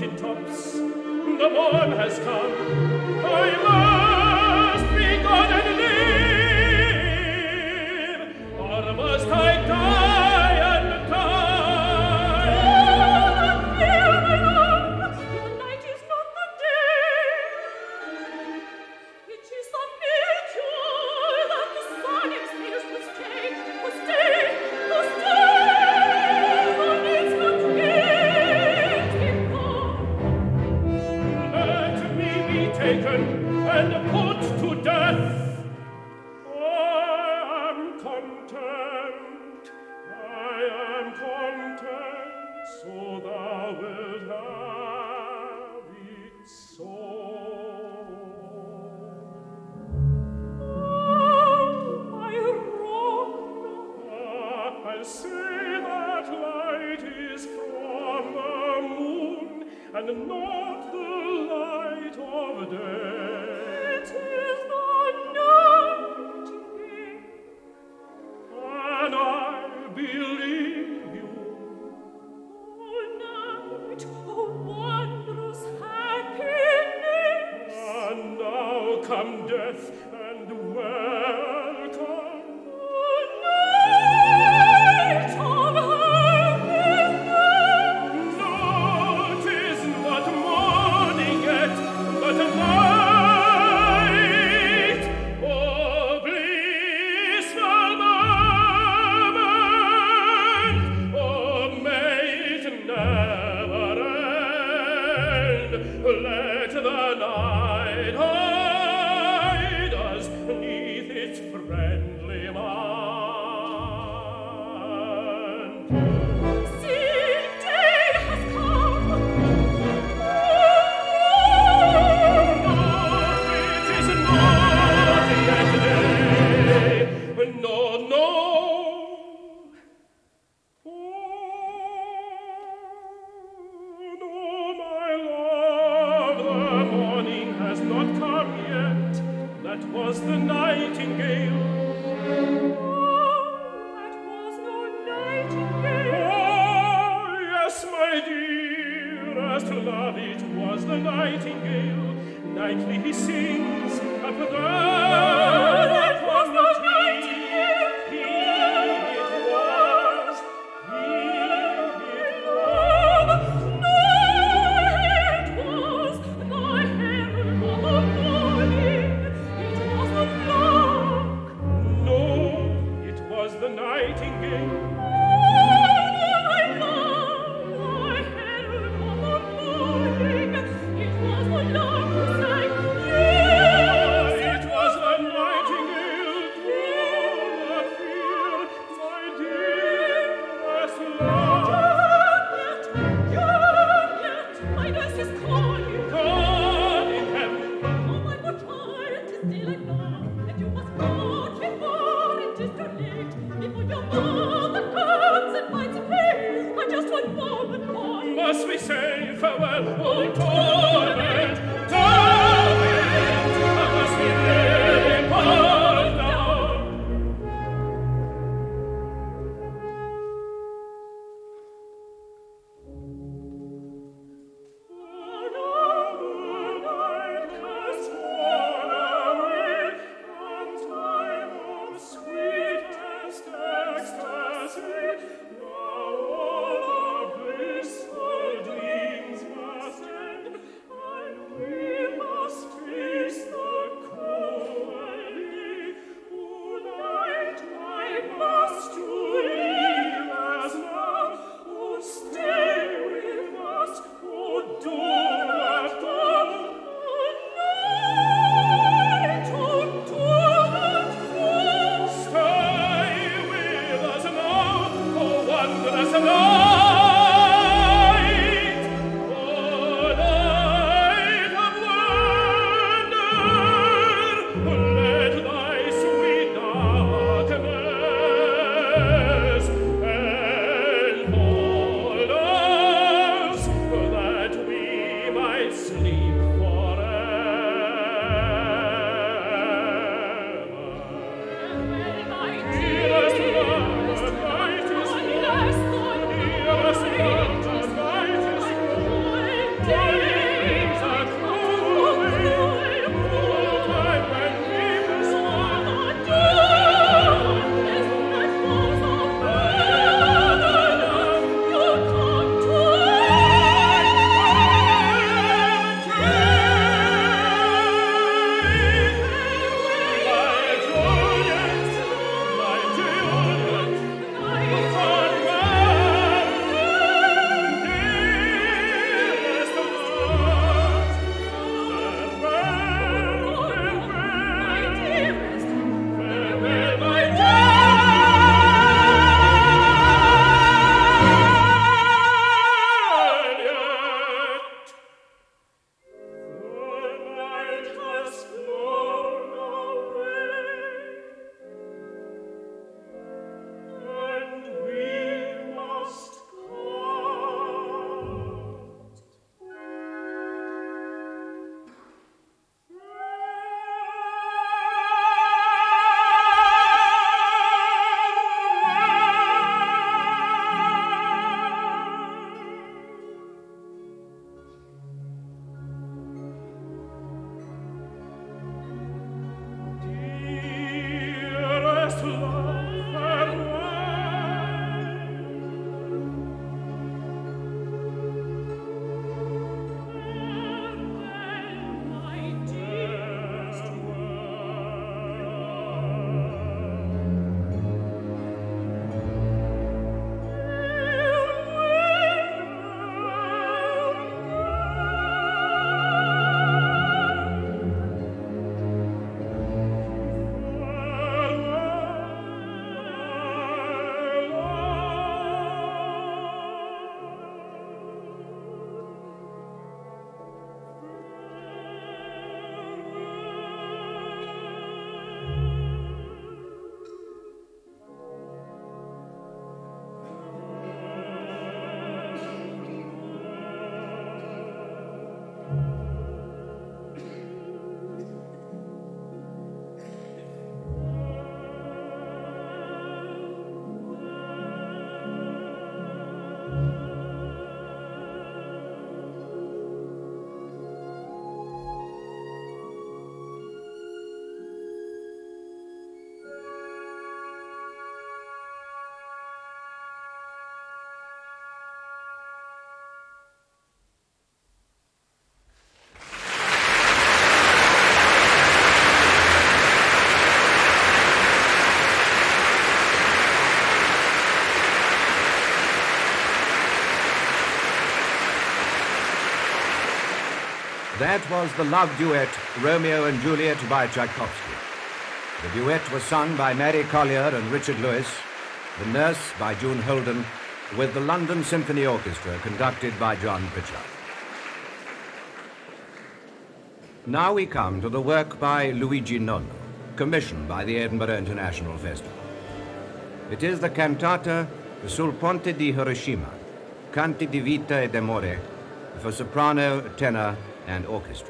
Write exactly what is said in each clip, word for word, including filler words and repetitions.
mountain tops. The morn has come. I must be gone and live, or must I die and die? Do not fear, my love. The night is not the day. It is the nature that the sun exhales to stay, to stay, to stay. One is not Let me be taken and put to death. I am content, I am content, so thou wilt have it so. Oh, my wrong. Ah, I'll say that light is from the moon, and not the light of day. It is the nightingale. And I believe you. Oh, night, oh, wondrous happiness. And now come death and welcome. Oh, night of happiness. No, 'tis not morning yet, but night. Oh, blissful moment. Oh, may it never end. Let the night hide us 'neath its friendly mind. See, day has come. It is not yet day. No, no. Oh, no, my love, the morning has not come yet. That was the nightingale. That was no nightingale. Oh, yes, my dearest love, it was the nightingale. Nightly he sings up there. That was no upon the tree. nightingale. He it was, he it Love, was. no, it was the herald of the morning. It was the lark. No, it was the nightingale. Oh, my love, the herald of the morning. It was the lark who sang, yes, It was the nightingale. Do not fear, my dearest love. Young yet, my nurse is calling. God in heaven, Oh, my poor child, 'tis daylight now, and you must not before it is too late. Before your mother comes and finds a place, but just one moment more. must we say farewell? Oh, torment, torment, must we really part now? Another night has worn away, and time of sweetest ecstasy. Now all our blissful dreams must end. That was the love duet Romeo and Juliet by Tchaikovsky. The duet was sung by Mary Collier and Richard Lewis, The Nurse by June Holden, with the London Symphony Orchestra conducted by John Pritchard. Now we come to the work by Luigi Nono, commissioned by the Edinburgh International Festival. It is the cantata Sul Ponte di Hiroshima, Canti di Vita e d'Amore, for soprano, tenor, and orchestra.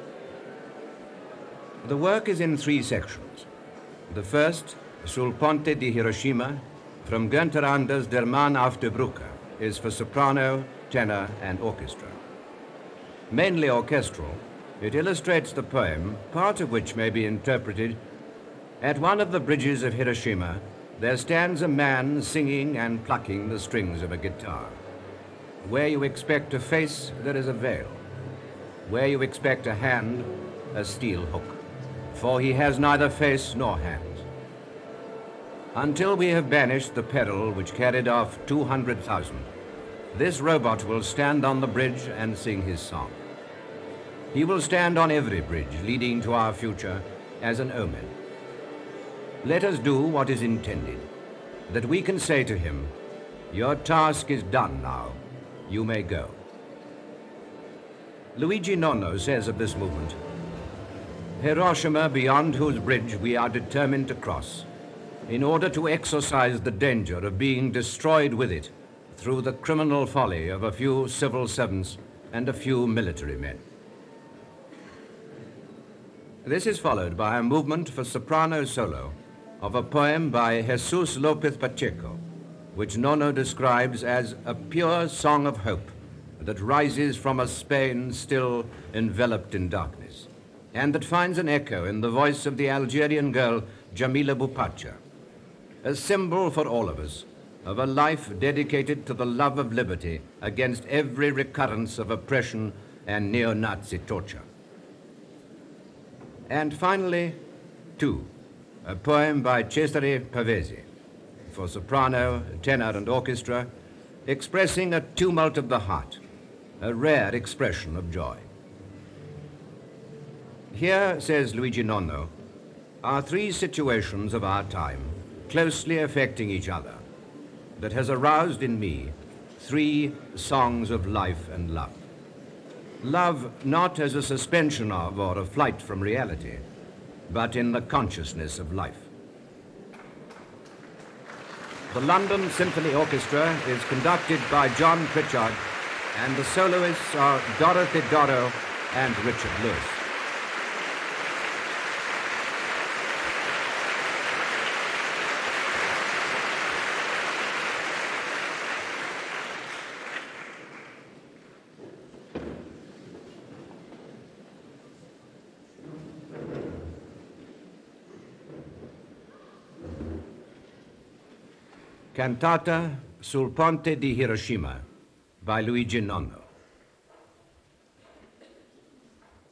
The work is in three sections. The first, Sul Ponte di Hiroshima, from Günther Anders Der Mann auf der Brücke, is for soprano, tenor, and orchestra. Mainly orchestral, it illustrates the poem, part of which may be interpreted: at one of the bridges of Hiroshima, there stands a man singing and plucking the strings of a guitar. Where you expect a face, there is a veil. Where you expect a hand, a steel hook. For he has neither face nor hands. Until we have banished the peril which carried off two hundred thousand, this robot will stand on the bridge and sing his song. He will stand on every bridge leading to our future as an omen. Let us do what is intended, that we can say to him, your task is done now, you may go. Luigi Nono says of this movement, Hiroshima, beyond whose bridge we are determined to cross, in order to exorcise the danger of being destroyed with it through the criminal folly of a few civil servants and a few military men. This is followed by a movement for soprano solo of a poem by Jesus Lopez Pacheco, which Nono describes as a pure song of hope that rises from a Spain still enveloped in darkness, and that finds an echo in the voice of the Algerian girl Jamila Boupacha, a symbol for all of us of a life dedicated to the love of liberty against every recurrence of oppression and neo-Nazi torture. And finally, two, a poem by Cesare Pavesi, for soprano, tenor, and orchestra, expressing a tumult of the heart, a rare expression of joy. Here, says Luigi Nono, are three situations of our time, closely affecting each other, that has aroused in me three songs of life and love. Love not as a suspension of or a flight from reality, but in the consciousness of life. The London Symphony Orchestra is conducted by John Pritchard, and the soloists are Dorothy Doro and Richard Lewis. Cantata Sul Ponte di Hiroshima by Luigi Nono.